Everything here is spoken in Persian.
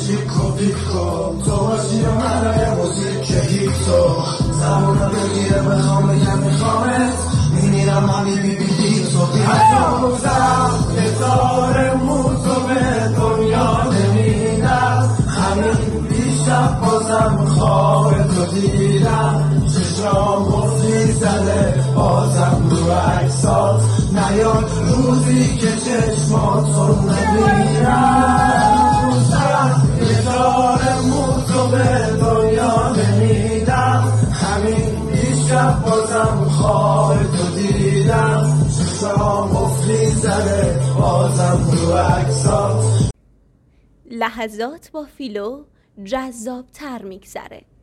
چیکو پیکو تو باشی و منای موزیک هیتو زمانو بگیره بخوام بگم میخوامت میمیرم همین بیبیدی تو بیازم هزار موتو به دنیا نمیدم همین بیشتر بازم خواه تو دیدم چشام مفتی زده بازم رو عکسات نیاد روزی که چشماتو نمیرم هزار موتو به دنیا نمیدم همین بیشتر بازم خواه تو دیدم چشام مفتی زده بازم رو عکسات. لحظات با فیلو جذاب تر میگذره.